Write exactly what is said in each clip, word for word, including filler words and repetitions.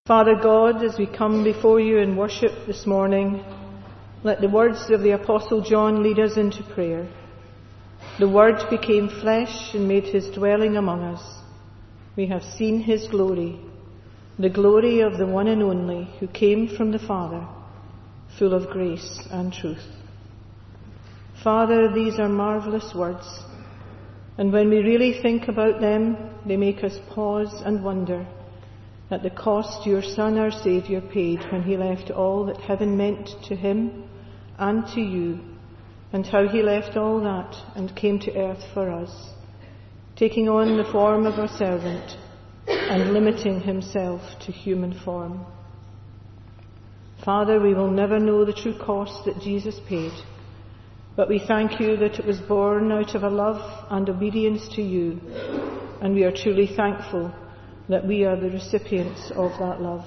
Father God, as we come before you in worship this morning, let the words of the Apostle John lead us into prayer. The Word became flesh and made his dwelling among us. We have seen his glory, the glory of the one and only who came from the Father, full of grace and truth. Father, these are marvellous words, and when we really think about them, they make us pause and wonder at the cost your Son, our Saviour, paid when he left all that heaven meant to him and to you, and how he left all that and came to earth for us, taking on the form of a servant and limiting himself to human form. Father, we will never know the true cost that Jesus paid, but we thank you that it was born out of a love and obedience to you, and we are truly thankful that we are the recipients of that love.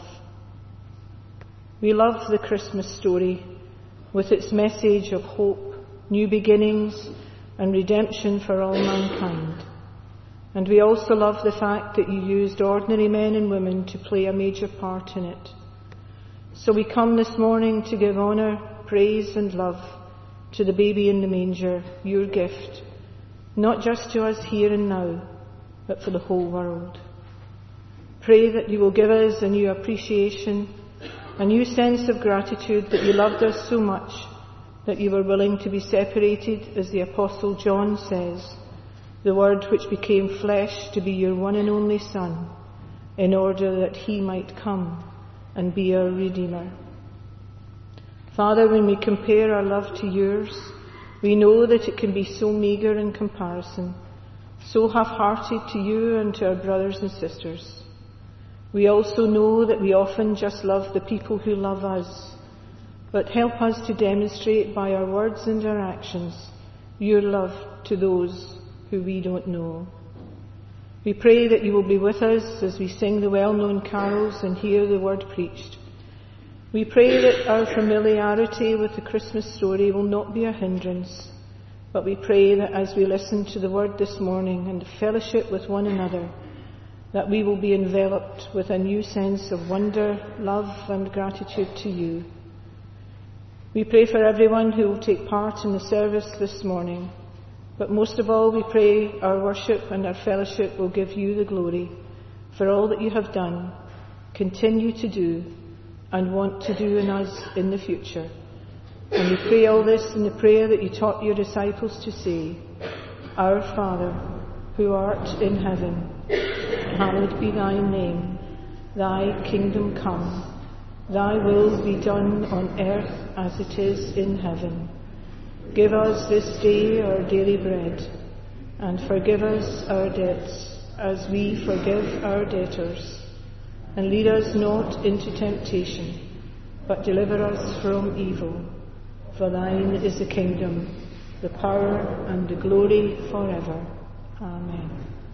We love the Christmas story with its message of hope, new beginnings and redemption for all mankind. And we also love the fact that you used ordinary men and women to play a major part in it. So we come this morning to give honour, praise and love to the baby in the manger, your gift, not just to us here and now, but for the whole world. Pray that you will give us a new appreciation, a new sense of gratitude that you loved us so much that you were willing to be separated, as the Apostle John says, the Word which became flesh to be your one and only Son, in order that he might come and be our Redeemer. Father, when we compare our love to yours, we know that it can be so meagre in comparison, so half-hearted to you and to our brothers and sisters. We also know that we often just love the people who love us, but help us to demonstrate by our words and our actions your love to those who we don't know. We pray that you will be with us as we sing the well-known carols and hear the word preached. We pray that our familiarity with the Christmas story will not be a hindrance, but we pray that as we listen to the word this morning and fellowship with one another, that we will be enveloped with a new sense of wonder, love and gratitude to you. We pray for everyone who will take part in the service this morning, but most of all we pray our worship and our fellowship will give you the glory for all that you have done, continue to do and want to do in us in the future. And we pray all this in the prayer that you taught your disciples to say, Our Father, who art in heaven, hallowed be thy name. Thy kingdom come. Thy will be done on earth as it is in heaven. Give us this day our daily bread, and forgive us our debts as we forgive our debtors. And lead us not into temptation, but deliver us from evil. For thine is the kingdom, the power and the glory forever. Amen.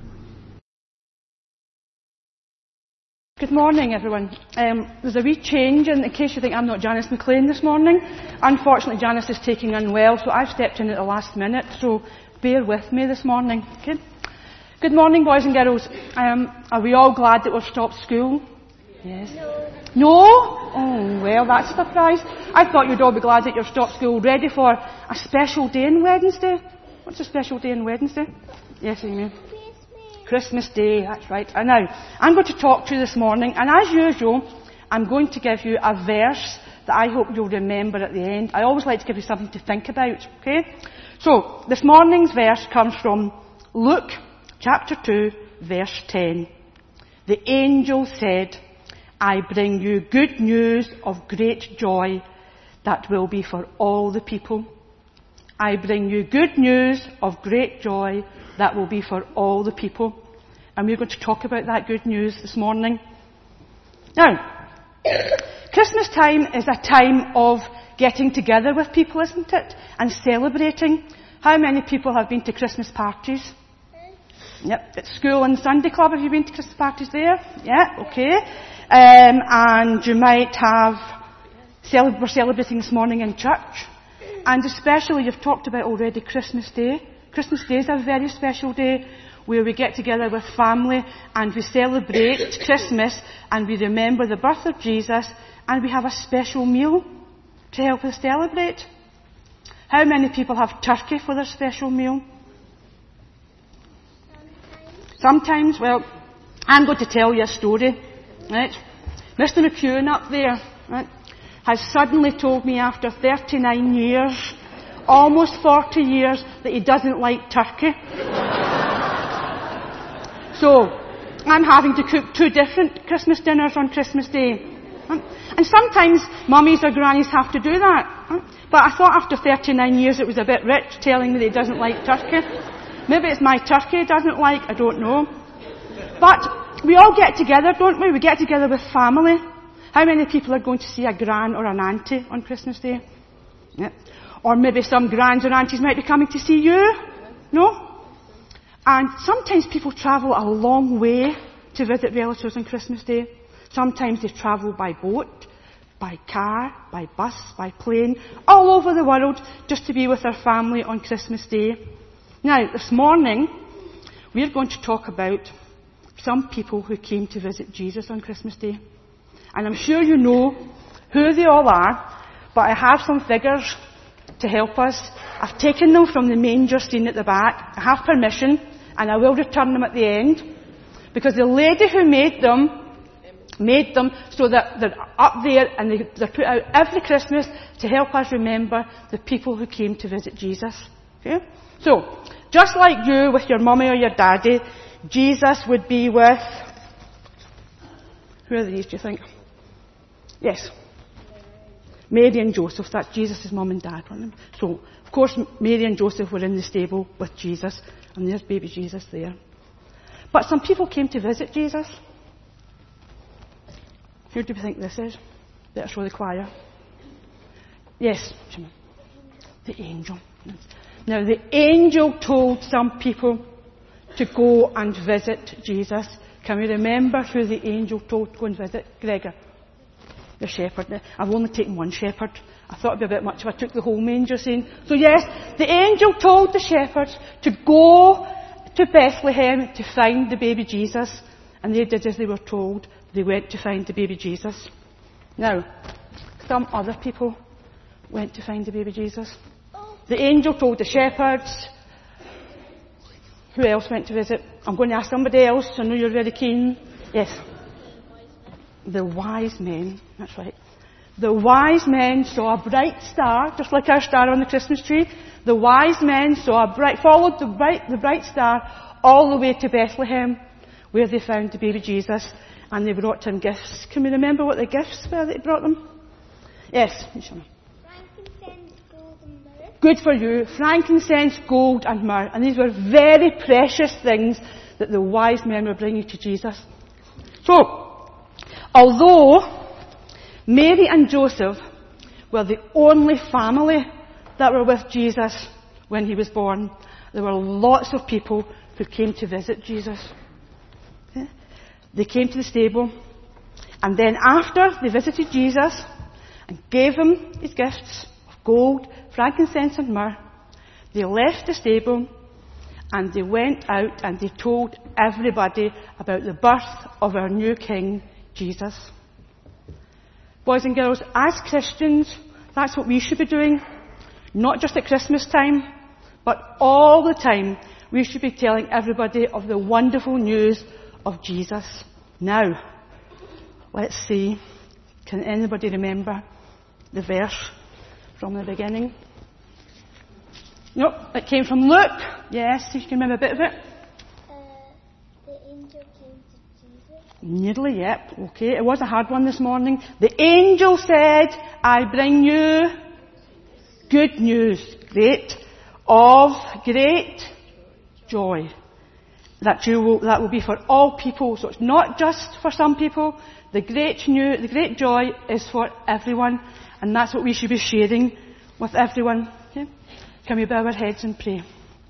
Good morning, everyone. Um, there's a wee change in, in case you think I'm not Janice McLean this morning. Unfortunately, Janice is taking unwell, so I've stepped in at the last minute, so bear with me this morning. Okay? Good morning, boys and girls. Um, are we all glad that we've stopped school? Yes. No. No? Oh, well, that's a surprise. I thought you'd all be glad that you've stopped school, ready for a special day on Wednesday. What's a special day on Wednesday? Yes, Amy. Christmas Day, that's right. And now, I'm going to talk to you this morning, and as usual, I'm going to give you a verse that I hope you'll remember at the end. I always like to give you something to think about, okay? So, this morning's verse comes from Luke chapter two, verse ten. The angel said, I bring you good news of great joy that will be for all the people. I bring you good news of great joy that will be for all the people. And we're going to talk about that good news this morning. Now, Christmas time is a time of getting together with people, isn't it? And celebrating. How many people have been to Christmas parties? Yep, at school and Sunday club, have you been to Christmas parties there? Yeah, okay. Um, and you might have, cele- we're celebrating this morning in church. And especially, you've talked about already Christmas Day. Christmas Day is a very special day where we get together with family and we celebrate Christmas and we remember the birth of Jesus and we have a special meal to help us celebrate. How many people have turkey for their special meal? Sometimes. Sometimes, well, I'm going to tell you a story, right? Mister McEwen up there, right, has suddenly told me after thirty-nine years, almost forty years, that he doesn't like turkey. So, I'm having to cook two different Christmas dinners on Christmas Day. And sometimes mummies or grannies have to do that. But I thought after thirty-nine years it was a bit rich telling me that he doesn't like turkey. Maybe it's my turkey he doesn't like, I don't know. But we all get together, don't we? We get together with family. How many people are going to see a gran or an auntie on Christmas Day? Yeah. Or maybe some grans or aunties might be coming to see you. No? And sometimes people travel a long way to visit relatives on Christmas Day. Sometimes they travel by boat, by car, by bus, by plane, all over the world just to be with their family on Christmas Day. Now, this morning, we're going to talk about some people who came to visit Jesus on Christmas Day. And I'm sure you know who they all are, but I have some figures to help us. I've taken them from the manger scene at the back. I have permission, and I will return them at the end, because the lady who made them made them so that they're up there and they, they're put out every Christmas to help us remember the people who came to visit Jesus. Okay? So, just like you with your mummy or your daddy, Jesus would be with... Who are these, do you think? Yes. Mary and Joseph. That's Jesus' mum and dad. So, of course, Mary and Joseph were in the stable with Jesus, and there's baby Jesus there. But some people came to visit Jesus. Who do we think this is? Better show the choir. Yes, the angel. Now, the angel told some people to go and visit Jesus. Can we remember who the angel told to go and visit? Gregor, the shepherd. I've only taken one shepherd. I thought it would be a bit much if I took the whole manger scene. So yes, the angel told the shepherds to go to Bethlehem to find the baby Jesus. And they did as they were told. They went to find the baby Jesus. Now, some other people went to find the baby Jesus. The angel told the shepherds. Who else went to visit? I'm going to ask somebody else. I know you're very keen. Yes. The wise men. That's right. The wise men saw a bright star, just like our star on the Christmas tree. The wise men saw a bright, followed the bright, the bright star all the way to Bethlehem, where they found the baby Jesus. And they brought him gifts. Can we remember what the gifts were that they brought them? Yes. Frankincense, gold and myrrh. Good for you. Frankincense, gold and myrrh. And these were very precious things that the wise men were bringing to Jesus. So, although Mary and Joseph were the only family that were with Jesus when he was born, there were lots of people who came to visit Jesus. They came to the stable, and then after they visited Jesus and gave him his gifts of gold, frankincense and myrrh, they left the stable and they went out and they told everybody about the birth of our new King, Jesus. Boys and girls, as Christians, that's what we should be doing. Not just at Christmas time, but all the time. We should be telling everybody of the wonderful news of Jesus. Now, let's see. Can anybody remember the verse from the beginning? Nope, it came from Luke. Yes, you can remember a bit of it. Uh, the angel came to Jesus. Nearly, yep. Okay, it was a hard one this morning. The angel said, I bring you good news. Great. Of great joy. That you will, that will be for all people. So it's not just for some people. The great new, the great joy is for everyone. And that's what we should be sharing with everyone. Okay? Can we bow our heads and pray?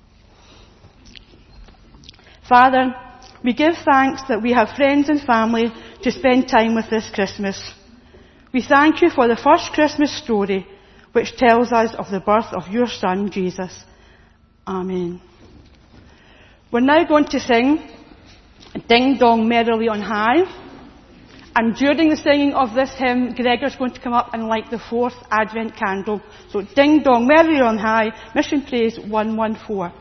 Father, we give thanks that we have friends and family to spend time with this Christmas. We thank you for the first Christmas story, which tells us of the birth of your Son, Jesus. Amen. We're now going to sing Ding Dong Merrily on High. And during the singing of this hymn, Gregor's going to come up and light the fourth Advent candle. So Ding Dong Merrily on High, Mission Praise one one four.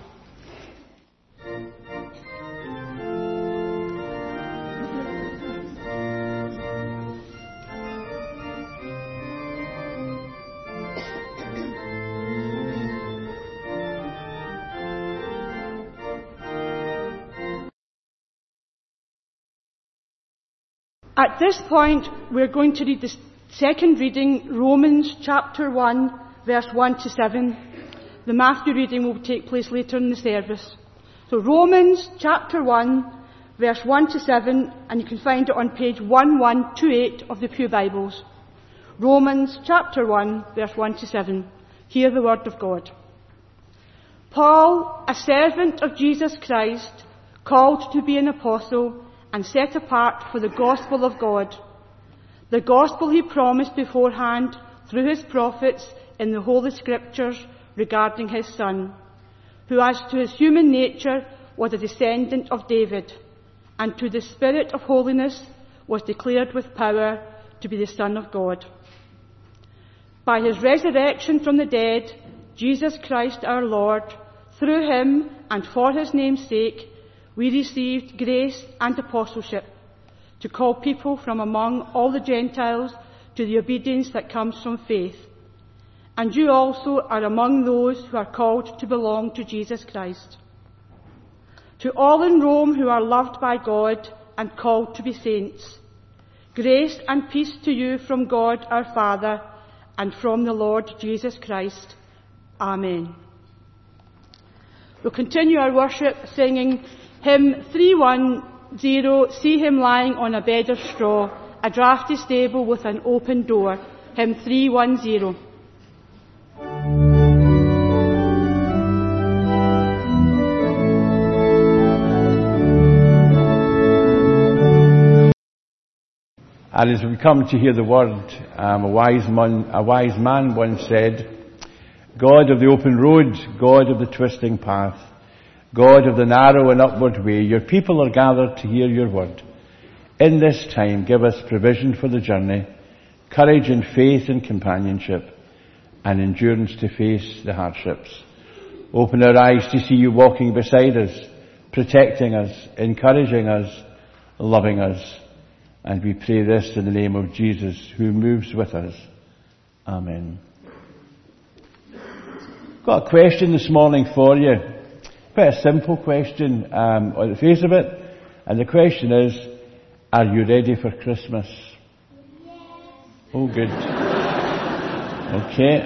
At this point, we're going to read the second reading, Romans chapter one, verse one to seven. The Matthew reading will take place later in the service. So Romans chapter one, verse one to seven, and you can find it on page one one two eight of the Pew Bibles. Romans chapter one, verse one to seven. Hear the word of God. Paul, a servant of Jesus Christ, called to be an apostle, and set apart for the gospel of God, the gospel he promised beforehand through his prophets in the Holy Scriptures regarding his Son, who as to his human nature was a descendant of David, and to the Spirit of holiness was declared with power to be the Son of God. By his resurrection from the dead, Jesus Christ our Lord, through him and for his name's sake, we received grace and apostleship to call people from among all the Gentiles to the obedience that comes from faith. And you also are among those who are called to belong to Jesus Christ. To all in Rome who are loved by God and called to be saints, grace and peace to you from God our Father and from the Lord Jesus Christ. Amen. We'll continue our worship singing Hymn three one zero, See Him Lying on a Bed of Straw, a draughty stable with an open door. Hymn three one zero. And as we come to hear the word, um, a wise man, a wise man once said, God of the open road, God of the twisting path, God of the narrow and upward way, your people are gathered to hear your word. In this time, give us provision for the journey, courage and faith and companionship, and endurance to face the hardships. Open our eyes to see you walking beside us, protecting us, encouraging us, loving us. And we pray this in the name of Jesus, who moves with us. Amen. Got a question this morning for you. Quite a simple question um, on the face of it. And the question is, are you ready for Christmas? Yes. Oh, good. Okay.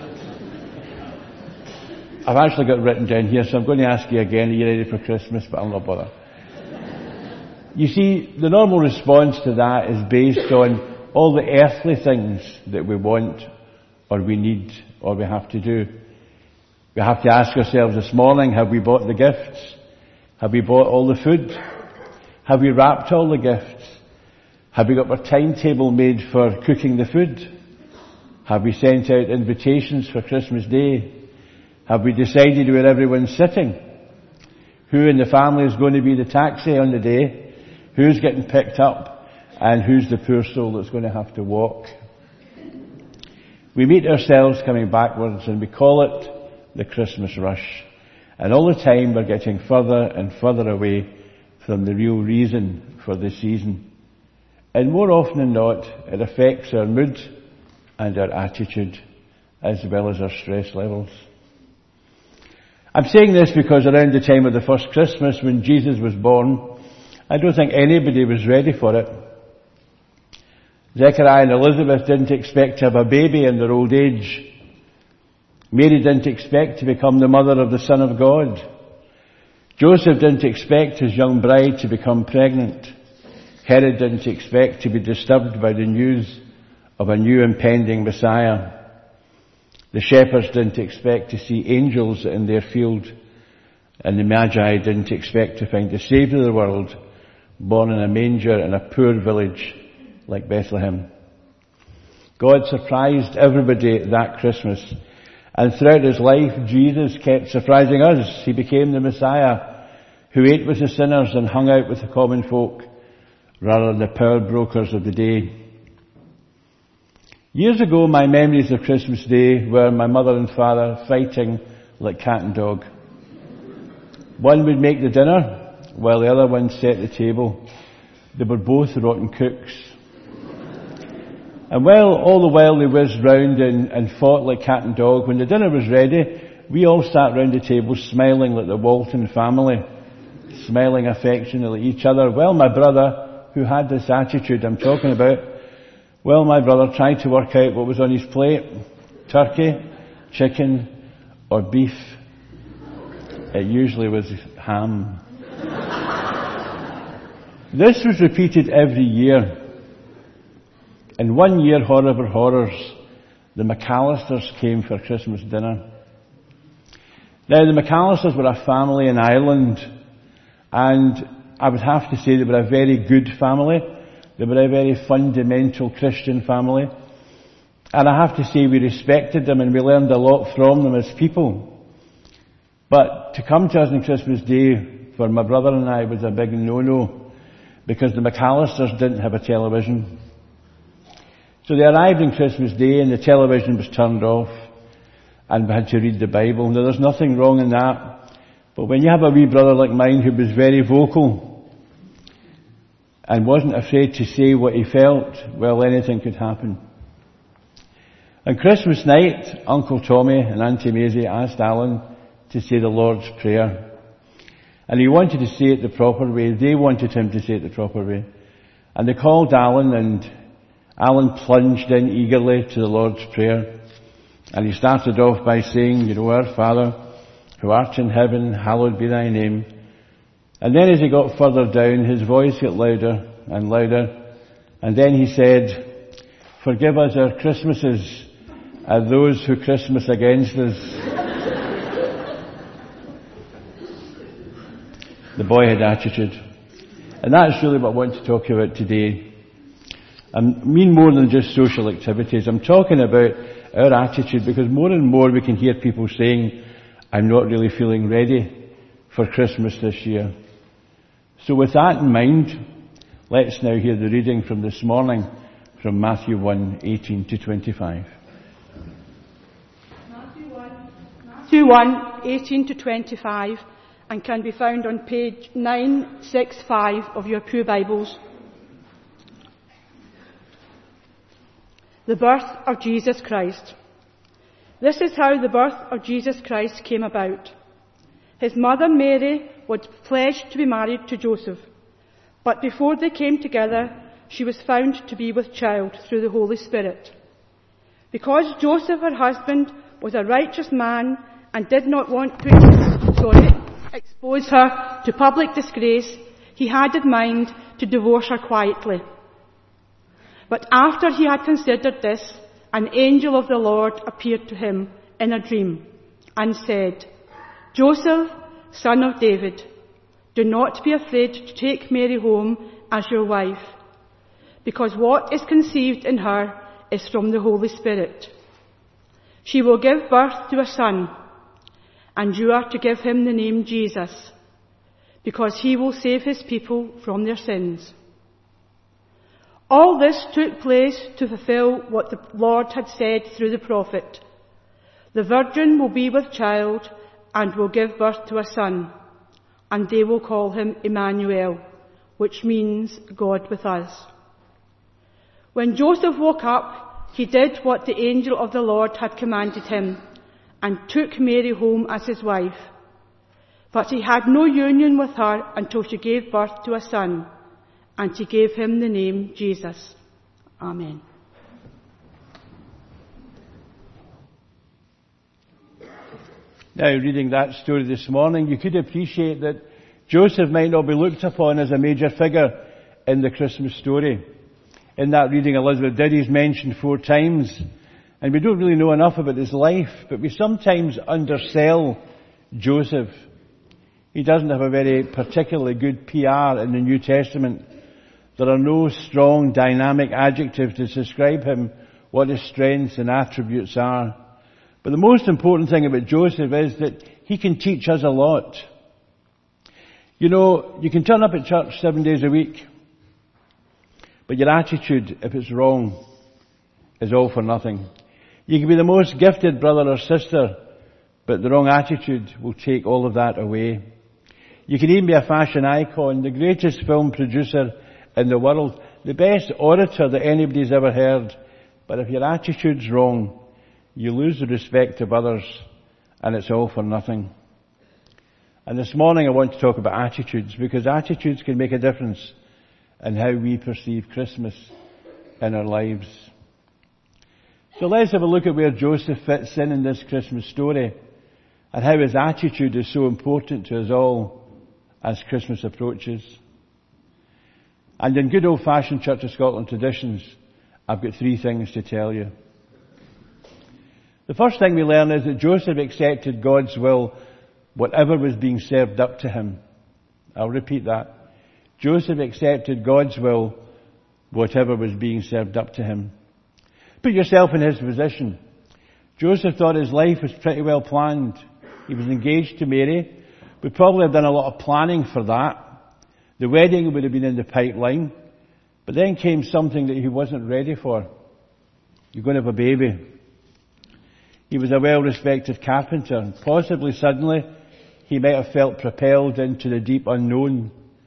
I've actually got it written down here, so I'm going to ask you again, are you ready for Christmas? But I'll not bother. You see, the normal response to that is based on all the earthly things that we want, or we need, or we have to do. We have to ask ourselves this morning, have we bought the gifts? Have we bought all the food? Have we wrapped all the gifts? Have we got our timetable made for cooking the food? Have we sent out invitations for Christmas Day? Have we decided where everyone's sitting? Who in the family is going to be the taxi on the day? Who's getting picked up? And who's the poor soul that's going to have to walk? We meet ourselves coming backwards and we call it the Christmas rush. And all the time we're getting further and further away from the real reason for the season. And more often than not, it affects our mood and our attitude, as well as our stress levels. I'm saying this because around the time of the first Christmas, when Jesus was born, I don't think anybody was ready for it. Zechariah and Elizabeth didn't expect to have a baby in their old age. Mary didn't expect to become the mother of the Son of God. Joseph didn't expect his young bride to become pregnant. Herod didn't expect to be disturbed by the news of a new impending Messiah. The shepherds didn't expect to see angels in their field. And the Magi didn't expect to find the Saviour of the world born in a manger in a poor village like Bethlehem. God surprised everybody that Christmas. And throughout his life, Jesus kept surprising us. He became the Messiah who ate with the sinners and hung out with the common folk, rather than the power brokers of the day. Years ago, my memories of Christmas Day were my mother and father fighting like cat and dog. One would make the dinner, while the other one set the table. They were both rotten cooks. And while all the while they whizzed round and, and fought like cat and dog, when the dinner was ready, we all sat round the table smiling like the Walton family, smiling affectionately at each other. Well, my brother, who had this attitude I'm talking about, well, my brother tried to work out what was on his plate. Turkey, chicken, or beef. It usually was ham. This was repeated every year. And one year, horror of horrors, the McAllisters came for Christmas dinner. Now, the McAllisters were a family in Ireland, and I would have to say they were a very good family. They were a very fundamental Christian family. And I have to say we respected them and we learned a lot from them as people. But to come to us on Christmas Day for my brother and I was a big no-no, because the McAllisters didn't have a television. So they arrived on Christmas Day and the television was turned off and we had to read the Bible. Now there's nothing wrong in that. But when you have a wee brother like mine who was very vocal and wasn't afraid to say what he felt, well, anything could happen. On Christmas night, Uncle Tommy and Auntie Maisie asked Alan to say the Lord's Prayer. And he wanted to say it the proper way. They wanted him to say it the proper way. And they called Alan, and Alan plunged in eagerly to the Lord's Prayer. And he started off by saying, you know, Our Father, who art in heaven, hallowed be thy name. And then as he got further down, his voice got louder and louder. And then he said, forgive us our Christmases, and those who Christmas against us. The boy had attitude. And that's really what I want to talk about today. I mean more than just social activities. I'm talking about our attitude, because more and more we can hear people saying, I'm not really feeling ready for Christmas this year. So with that in mind, let's now hear the reading from this morning from Matthew one, eighteen to twenty-five. Matthew one, eighteen to twenty-five, and can be found on page nine sixty-five of your Pew Bibles. The birth of Jesus Christ. This is how the birth of Jesus Christ came about. His mother Mary was pledged to be married to Joseph, but before they came together, she was found to be with child through the Holy Spirit. Because Joseph, her husband, was a righteous man and did not want to sorry, expose her to public disgrace, he had in mind to divorce her quietly. But after he had considered this, an angel of the Lord appeared to him in a dream and said, Joseph, son of David, do not be afraid to take Mary home as your wife, because what is conceived in her is from the Holy Spirit. She will give birth to a son, and you are to give him the name Jesus, because he will save his people from their sins. All this took place to fulfill what the Lord had said through the prophet. The virgin will be with child and will give birth to a son, and they will call him Emmanuel, which means God with us. When Joseph woke up, he did what the angel of the Lord had commanded him, and took Mary home as his wife. But he had no union with her until she gave birth to a son, and he gave him the name Jesus. Amen. Now, reading that story this morning, you could appreciate that Joseph might not be looked upon as a major figure in the Christmas story. In that reading, Elizabeth did, he's mentioned four times, and we don't really know enough about his life, but we sometimes undersell Joseph. He doesn't have a very particularly good P R in the New Testament. There are no strong, dynamic adjectives to describe him, what his strengths and attributes are. But the most important thing about Joseph is that he can teach us a lot. You know, you can turn up at church seven days a week, but your attitude, if it's wrong, is all for nothing. You can be the most gifted brother or sister, but the wrong attitude will take all of that away. You can even be a fashion icon, the greatest film producer in the world, the best orator that anybody's ever heard. But if your attitude's wrong, you lose the respect of others, and it's all for nothing. And this morning I want to talk about attitudes, because attitudes can make a difference in how we perceive Christmas in our lives. So let's have a look at where Joseph fits in in this Christmas story, and how his attitude is so important to us all as Christmas approaches. And in good old-fashioned Church of Scotland traditions, I've got three things to tell you. The first thing we learn is that Joseph accepted God's will, whatever was being served up to him. I'll repeat that. Joseph accepted God's will, whatever was being served up to him. Put yourself in his position. Joseph thought his life was pretty well planned. He was engaged to Mary. Would probably have done a lot of planning for that. The wedding would have been in the pipeline. But then came something that he wasn't ready for. You're going to have a baby. He was a well-respected carpenter. Possibly suddenly, he might have felt propelled into the deep unknown.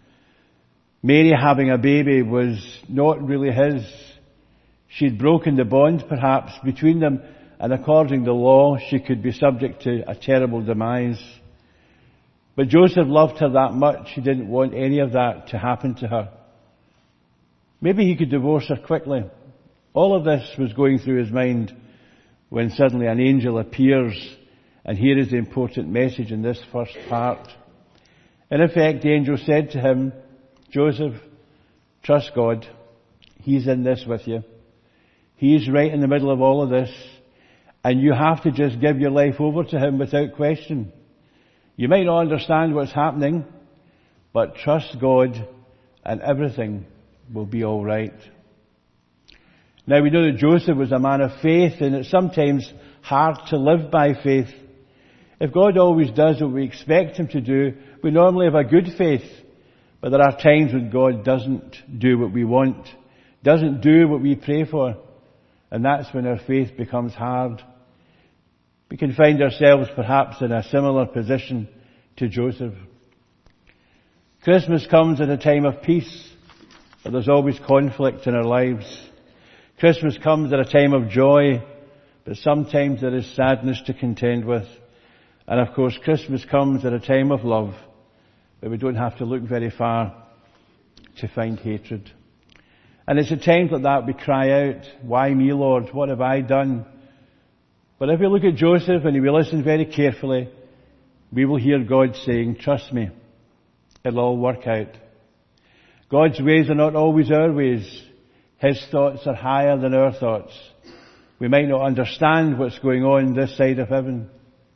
Mary having a baby was not really his. She'd broken the bond, perhaps, between them, and according to law, she could be subject to a terrible demise. But Joseph loved her that much, he didn't want any of that to happen to her. Maybe he could divorce her quickly. All of this was going through his mind when suddenly an angel appears, and here is the important message in this first part. In effect, the angel said to him, Joseph, trust God. He's in this with you. He's right in the middle of all of this, and you have to just give your life over to him without question. You might not understand what's happening, but trust God and everything will be all right. Now we know that Joseph was a man of faith, and it's sometimes hard to live by faith. If God always does what we expect him to do, we normally have a good faith. But there are times when God doesn't do what we want, doesn't do what we pray for, and that's when our faith becomes hard. We can find ourselves perhaps in a similar position to Joseph. Christmas comes at a time of peace, but there's always conflict in our lives. Christmas comes at a time of joy, but sometimes there is sadness to contend with. And of course, Christmas comes at a time of love, but we don't have to look very far to find hatred. And it's at times like that we cry out, why me, Lord? What have I done? But if we look at Joseph and we listen very carefully, we will hear God saying, trust me, it'll all work out. God's ways are not always our ways. His thoughts are higher than our thoughts. We might not understand what's going on this side of heaven.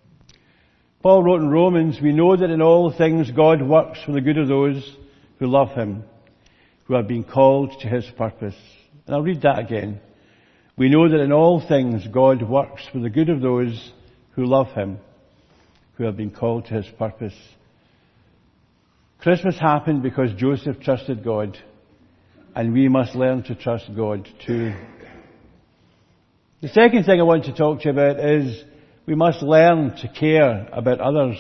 Paul wrote in Romans, we know that in all things God works for the good of those who love him, who have been called to his purpose. And I'll read that again. We know that in all things God works for the good of those who love him, who have been called to his purpose. Christmas happened because Joseph trusted God, and we must learn to trust God too. The second thing I want to talk to you about is we must learn to care about others.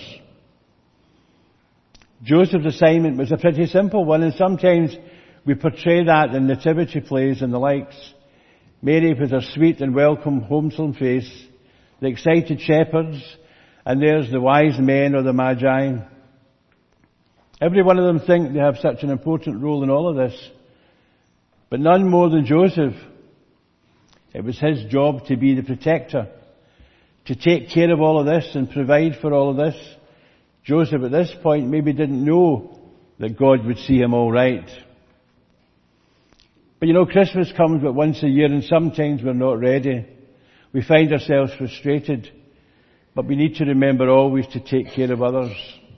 Joseph's assignment was a pretty simple one, and sometimes we portray that in nativity plays and the likes. Mary with her sweet and welcome homesome face, the excited shepherds, and there's the wise men or the magi. Every one of them think they have such an important role in all of this, but none more than Joseph. It was his job to be the protector, to take care of all of this and provide for all of this. Joseph at this point maybe didn't know that God would see him all right. But you know, Christmas comes but once a year, and sometimes we're not ready. We find ourselves frustrated, but we need to remember always to take care of others.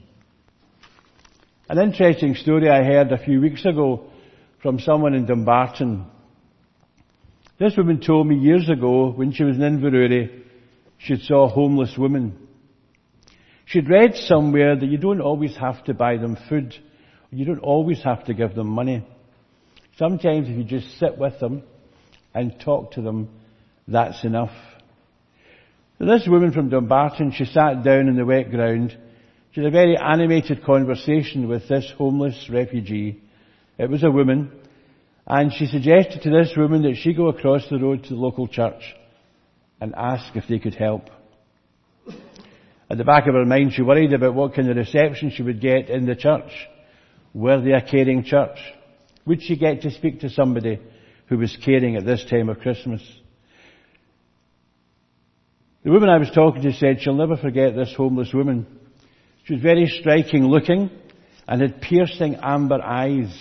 An interesting story I heard a few weeks ago from someone in Dumbarton. This woman told me years ago when she was in Inverurie, she saw a homeless woman. She'd read somewhere that you don't always have to buy them food, You don't always have to give them money. Sometimes if you just sit with them and talk to them, that's enough. So this woman from Dumbarton, she sat down in the wet ground. She had a very animated conversation with this homeless refugee. It was a woman. And she suggested to this woman that she go across the road to the local church and ask if they could help. At the back of her mind, she worried about what kind of reception she would get in the church. Were they a caring church? Would she get to speak to somebody who was caring at this time of Christmas? The woman I was talking to said she'll never forget this homeless woman. She was very striking looking and had piercing amber eyes.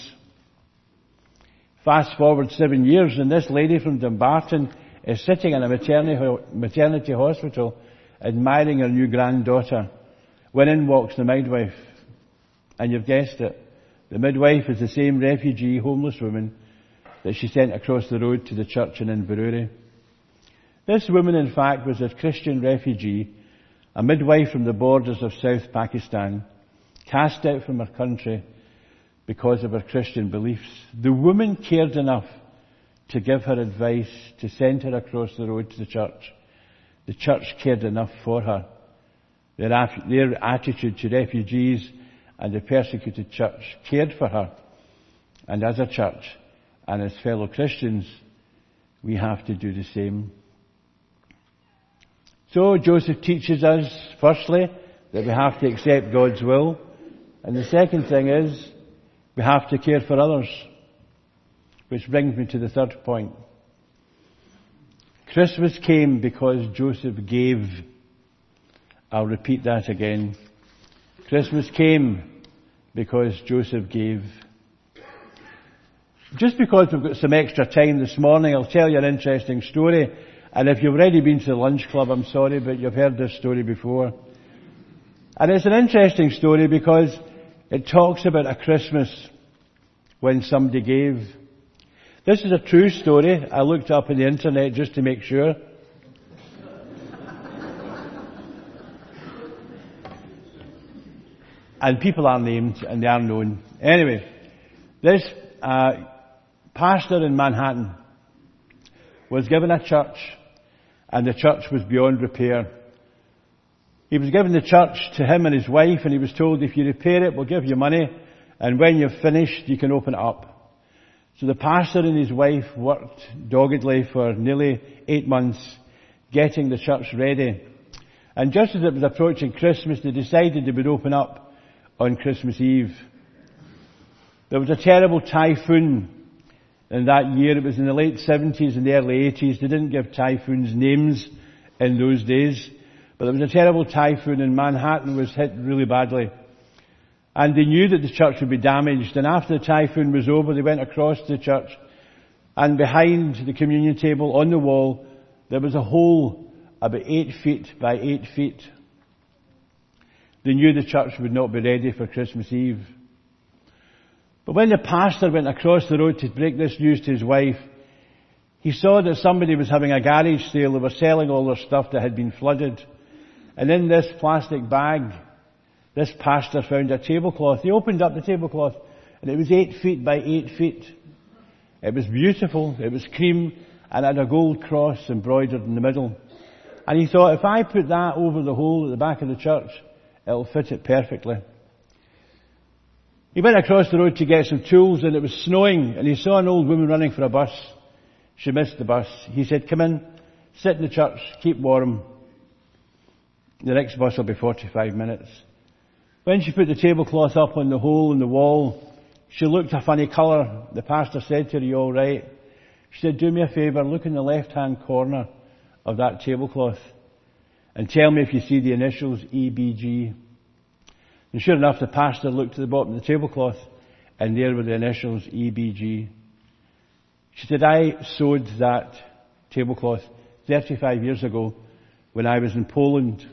Fast forward seven years and this lady from Dumbarton is sitting in a maternity, maternity hospital admiring her new granddaughter, when in walks the midwife. And you've guessed it, the midwife is the same refugee homeless woman that she sent across the road to the church in Inverurie. This woman, in fact, was a Christian refugee, a midwife from the borders of South Pakistan, cast out from her country because of her Christian beliefs. The woman cared enough to give her advice, to send her across the road to the church. The church cared enough for her. Their, af- their attitude to refugees and the persecuted church cared for her. And as a church and as fellow Christians, we have to do the same. So Joseph teaches us, firstly, that we have to accept God's will. And the second thing is, we have to care for others. Which brings me to the third point. Christmas came because Joseph gave. I'll repeat that again. Christmas came because Joseph gave. Just because we've got some extra time this morning, I'll tell you an interesting story. And if you've already been to the lunch club, I'm sorry, but you've heard this story before. And it's an interesting story because it talks about a Christmas when somebody gave. This is a true story. I looked up on the internet just to make sure. And people are named and they are known. Anyway, this uh, pastor in Manhattan was given a church, and the church was beyond repair. He was given the church to him and his wife, and he was told, if you repair it, we'll give you money, and when you've finished, you can open it up. So the pastor and his wife worked doggedly for nearly eight months, getting the church ready. And just as it was approaching Christmas, they decided they would open up on Christmas Eve. There was a terrible typhoon in that year. It was in the late seventies and the early eighties. They didn't give typhoons names in those days. But there was a terrible typhoon and Manhattan was hit really badly. And they knew that the church would be damaged. And after the typhoon was over, they went across to the church. And behind the communion table on the wall, there was a hole about eight feet by eight feet. They knew the church would not be ready for Christmas Eve. But when the pastor went across the road to break this news to his wife, he saw that somebody was having a garage sale. They were selling all their stuff that had been flooded. And in this plastic bag, this pastor found a tablecloth. He opened up the tablecloth, and it was eight feet by eight feet. It was beautiful. It was cream, and had a gold cross embroidered in the middle. And he thought, if I put that over the hole at the back of the church, it'll fit it perfectly. He went across the road to get some tools, and it was snowing, and he saw an old woman running for a bus. She missed the bus. He said, come in, sit in the church, keep warm. The next bus will be forty-five minutes. When she put the tablecloth up on the hole in the wall, she looked a funny colour. The pastor said to her, are you all right? She said, do me a favour, look in the left-hand corner of that tablecloth and tell me if you see the initials E B G. And sure enough, the pastor looked at the bottom of the tablecloth, and there were the initials E B G. She said, I sewed that tablecloth thirty-five years ago when I was in Poland.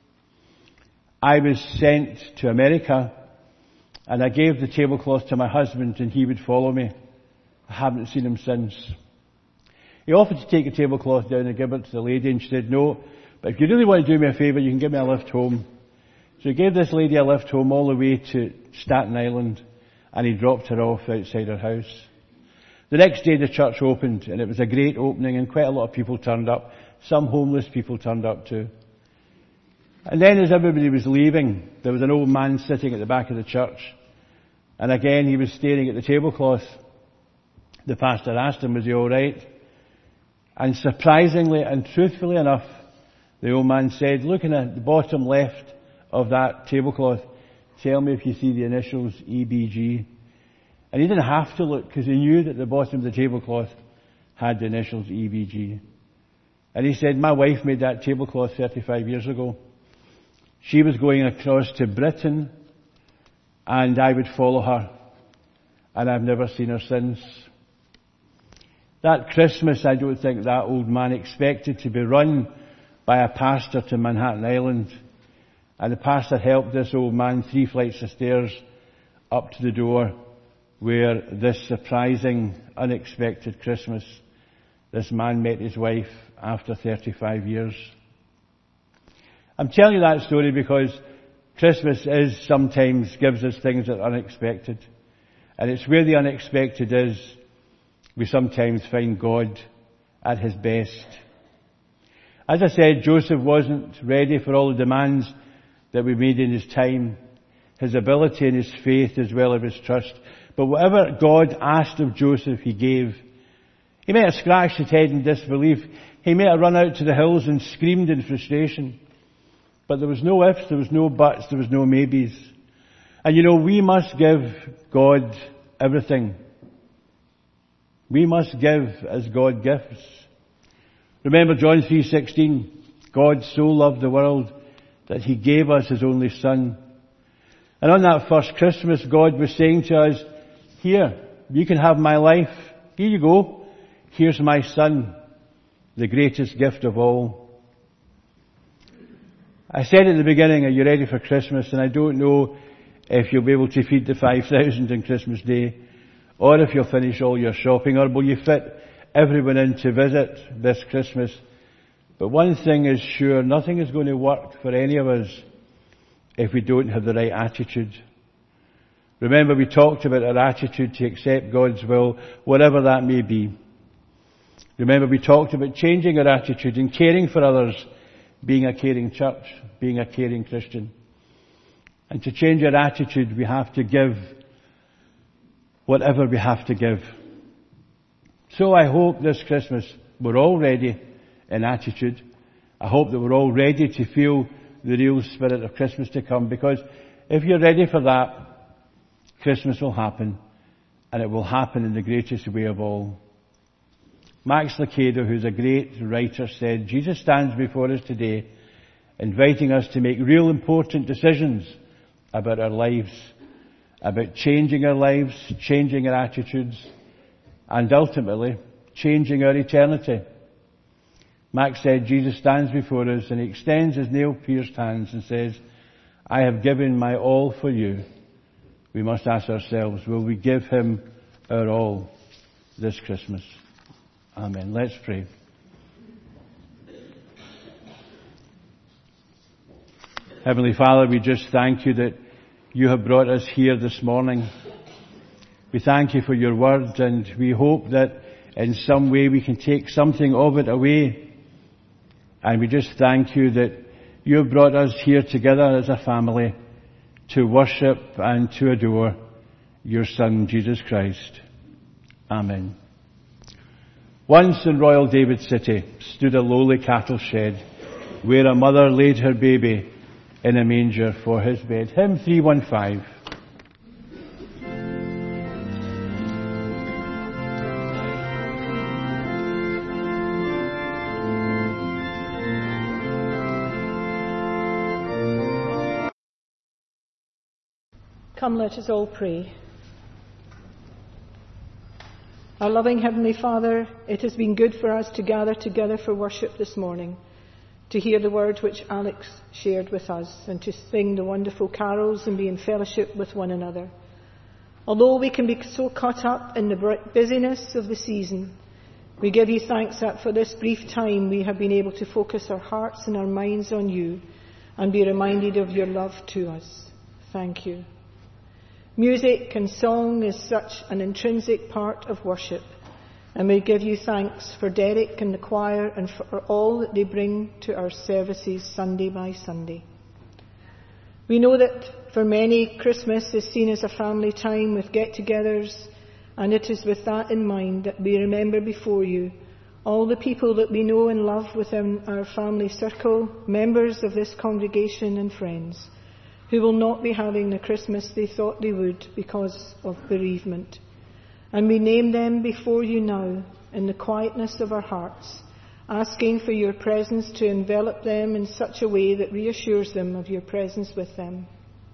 I was sent to America, and I gave the tablecloth to my husband, and he would follow me. I haven't seen him since. He offered to take a tablecloth down and give it to the lady, and she said, no, but if you really want to do me a favour, you can give me a lift home. So he gave this lady a lift home all the way to Staten Island. and he dropped her off outside her house. The next day the church opened, and it was a great opening, and quite a lot of people turned up. Some homeless people turned up too. And then as everybody was leaving, there was an old man sitting at the back of the church. And again he was staring at the tablecloth. The pastor asked him, was he all right? And surprisingly and truthfully enough, the old man said, looking at the bottom left of that tablecloth, tell me if you see the initials E B G. And he didn't have to look, because he knew that the bottom of the tablecloth had the initials E B G. And he said, my wife made that tablecloth thirty-five years ago. She was going across to Britain, and I would follow her. And I've never seen her since. That Christmas, I don't think that old man expected to be run by a pastor to Manhattan Island. And the pastor helped this old man three flights of stairs up to the door where this surprising, unexpected Christmas, this man met his wife after thirty-five years. I'm telling you that story because Christmas is sometimes gives us things that are unexpected. And it's where the unexpected is, we sometimes find God at his best. As I said, Joseph wasn't ready for all the demands that we made in his time, his ability and his faith as well as his trust. But whatever God asked of Joseph, he gave. He may have scratched his head in disbelief. He may have run out to the hills and screamed in frustration. But there was no ifs, there was no buts, there was no maybes. And you know, we must give God everything. We must give as God gives. Remember John three sixteen, God so loved the world that he gave us his only Son. And on that first Christmas, God was saying to us, here, you can have my life. Here you go. Here's my Son, the greatest gift of all. I said at the beginning, are you ready for Christmas? And I don't know if you'll be able to feed the five thousand on Christmas Day, or if you'll finish all your shopping, or will you fit everyone in to visit this Christmas. But one thing is sure, nothing is going to work for any of us if we don't have the right attitude. Remember, we talked about our attitude to accept God's will, whatever that may be. Remember, we talked about changing our attitude and caring for others, being a caring church, being a caring Christian. And to change our attitude, we have to give whatever we have to give. So I hope this Christmas we're all ready in attitude. I hope that we're all ready to feel the real spirit of Christmas to come, because if you're ready for that, Christmas will happen, and it will happen in the greatest way of all. Max Lucado, who's a great writer, said, Jesus stands before us today, inviting us to make real important decisions about our lives, about changing our lives, changing our attitudes, and ultimately, changing our eternity. Max said, Jesus stands before us and he extends his nail-pierced hands and says, I have given my all for you. We must ask ourselves, will we give him our all this Christmas? Amen. Let's pray. Heavenly Father, we just thank you that you have brought us here this morning. We thank you for your word, and we hope that in some way we can take something of it away. And we just thank you that you have brought us here together as a family to worship and to adore your Son, Jesus Christ. Amen. Once in Royal David City stood a lowly cattle shed where a mother laid her baby in a manger for his bed. Hymn three one five. Come, let us all pray. Our loving Heavenly Father, it has been good for us to gather together for worship this morning, to hear the word which Alex shared with us, and to sing the wonderful carols and be in fellowship with one another. Although we can be so caught up in the busyness of the season, we give you thanks that for this brief time we have been able to focus our hearts and our minds on you and be reminded of your love to us. Thank you. Music and song is such an intrinsic part of worship, and we give you thanks for Derek and the choir and for all that they bring to our services Sunday by Sunday. We know that for many, Christmas is seen as a family time with get-togethers, and it is with that in mind that we remember before you all the people that we know and love within our family circle, members of this congregation and friends, who will not be having the Christmas they thought they would because of bereavement. And we name them before you now in the quietness of our hearts, asking for your presence to envelop them in such a way that reassures them of your presence with them.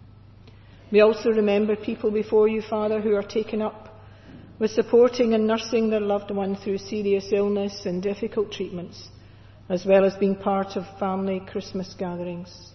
We also remember people before you, Father, who are taken up with supporting and nursing their loved one through serious illness and difficult treatments, as well as being part of family Christmas gatherings.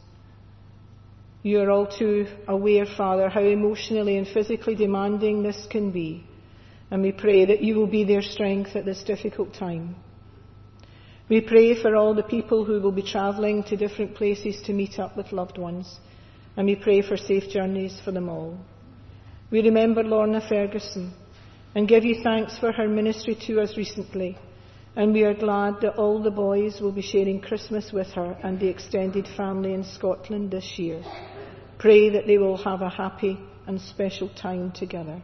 You are all too aware, Father, how emotionally and physically demanding this can be, and we pray that you will be their strength at this difficult time. We pray for all the people who will be travelling to different places to meet up with loved ones, and we pray for safe journeys for them all. We remember Lorna Ferguson and give you thanks for her ministry to us recently, and we are glad that all the boys will be sharing Christmas with her and the extended family in Scotland this year. Pray that they will have a happy and special time together.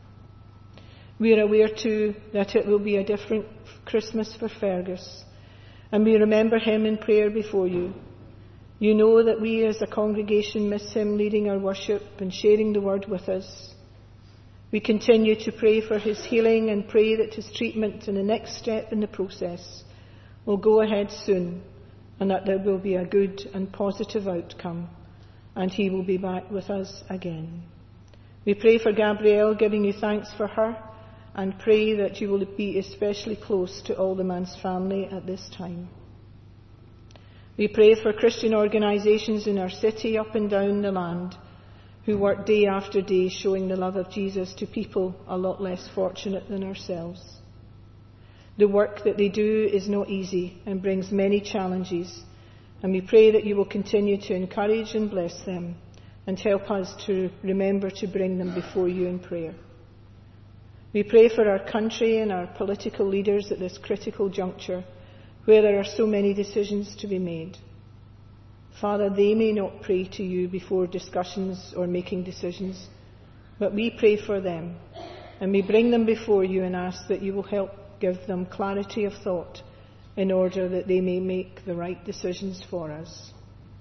We are aware too that it will be a different Christmas for Fergus, and we remember him in prayer before you. You know that we as a congregation miss him leading our worship and sharing the word with us. We continue to pray for his healing and pray that his treatment and the next step in the process will go ahead soon, and that there will be a good and positive outcome, and he will be back with us again. We pray for Gabrielle, giving you thanks for her, and pray that you will be especially close to all the man's family at this time. We pray for Christian organisations in our city, up and down the land, who work day after day showing the love of Jesus to people a lot less fortunate than ourselves. The work that they do is not easy and brings many challenges, and we pray that you will continue to encourage and bless them and help us to remember to bring them before you in prayer. We pray for our country and our political leaders at this critical juncture where there are so many decisions to be made. Father, they may not pray to you before discussions or making decisions, but we pray for them, and we bring them before you and ask that you will help give them clarity of thought in order that they may make the right decisions for us.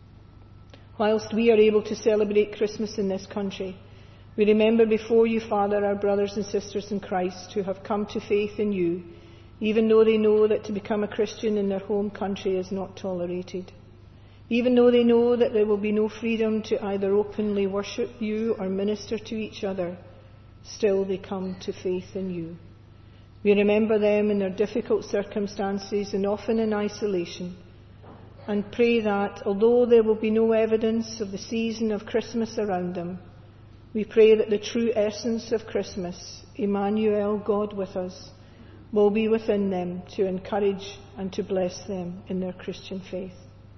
Whilst we are able to celebrate Christmas in this country, we remember before you, Father, our brothers and sisters in Christ who have come to faith in you, even though they know that to become a Christian in their home country is not tolerated. Even though they know that there will be no freedom to either openly worship you or minister to each other, still they come to faith in you. We remember them in their difficult circumstances and often in isolation, and pray that, although there will be no evidence of the season of Christmas around them, we pray that the true essence of Christmas, Emmanuel, God with us, will be within them to encourage and to bless them in their Christian faith.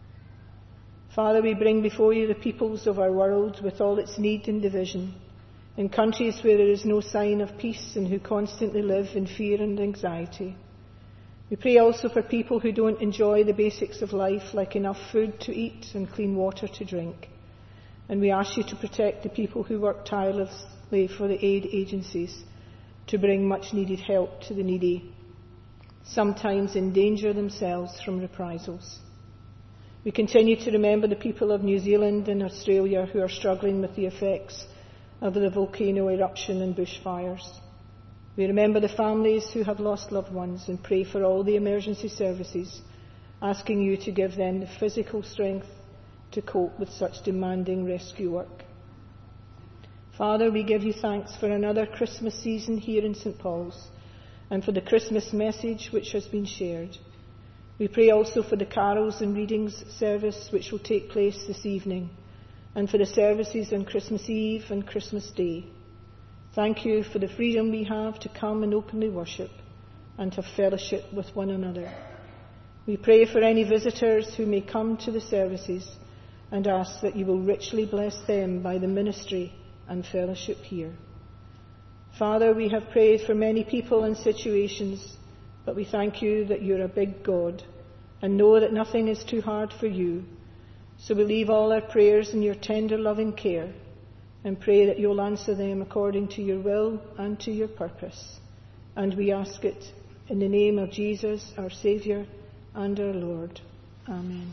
Father, we bring before you the peoples of our world with all its need and division, in countries where there is no sign of peace and who constantly live in fear and anxiety. We pray also for people who don't enjoy the basics of life, like enough food to eat and clean water to drink. And we ask you to protect the people who work tirelessly for the aid agencies to bring much needed help to the needy, sometimes in danger themselves from reprisals. We continue to remember the people of New Zealand and Australia who are struggling with the effects of the volcano eruption and bushfires. We remember the families who have lost loved ones and pray for all the emergency services, asking you to give them the physical strength to cope with such demanding rescue work. Father, we give you thanks for another Christmas season here in Saint Paul's and for the Christmas message which has been shared. We pray also for the carols and readings service which will take place this evening, and for the services on Christmas Eve and Christmas Day. Thank you for the freedom we have to come and openly worship and have fellowship with one another. We pray for any visitors who may come to the services and ask that you will richly bless them by the ministry and fellowship here. Father, we have prayed for many people and situations, but we thank you that you're a big God and know that nothing is too hard for you. So we leave all our prayers in your tender loving care and pray that you'll answer them according to your will and to your purpose. And we ask it in the name of Jesus, our Saviour and our Lord. Amen.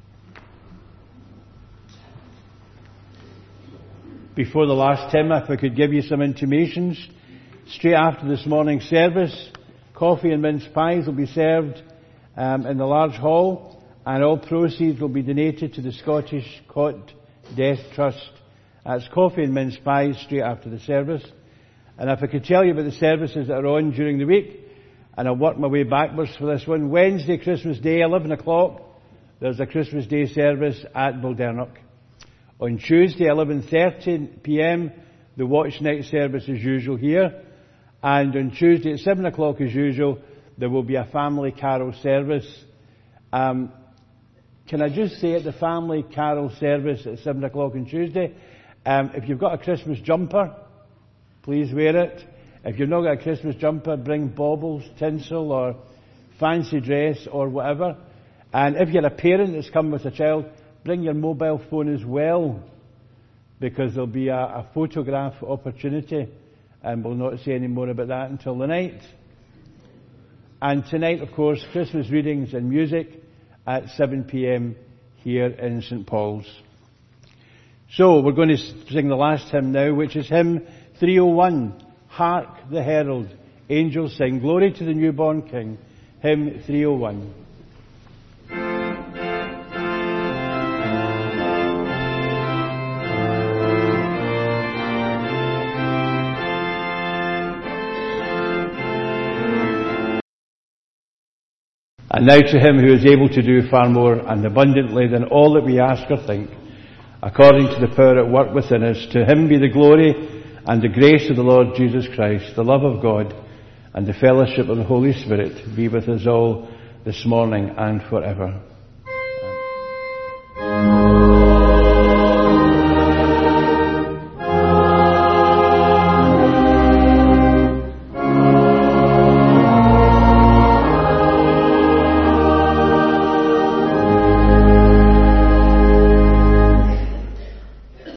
Before the last hymn, if I could give you some intimations. Straight after this morning's service, coffee and mince pies will be served um, in the large hall, and all proceeds will be donated to the Scottish Cot Death Trust. That's coffee and mince pies straight after the service. And if I could tell you about the services that are on during the week, and I'll work my way backwards for this one. Wednesday, Christmas Day, eleven o'clock, there's a Christmas Day service at Baldernock. On Tuesday, eleven thirty p.m, the Watch Night service as usual here. And on Tuesday at seven o'clock as usual, there will be a family carol service. Um, can I just say at the family carol service at seven o'clock on Tuesday, um, if you've got a Christmas jumper, please wear it. If you've not got a Christmas jumper, bring baubles, tinsel or fancy dress or whatever. And if you're a parent that's come with a child, bring your mobile phone as well, because there'll be a, a photograph opportunity, and we'll not say any more about that until the night. And tonight, of course, Christmas readings and music at seven p.m. here in St Paul's. So we're going to sing the last hymn now, which is hymn three oh one, Hark the Herald, Angels Sing, Glory to the Newborn King, hymn three oh one. And now to him who is able to do far more and abundantly than all that we ask or think, according to the power at work within us, to him be the glory and the grace of the Lord Jesus Christ, the love of God, and the fellowship of the Holy Spirit be with us all this morning and forever.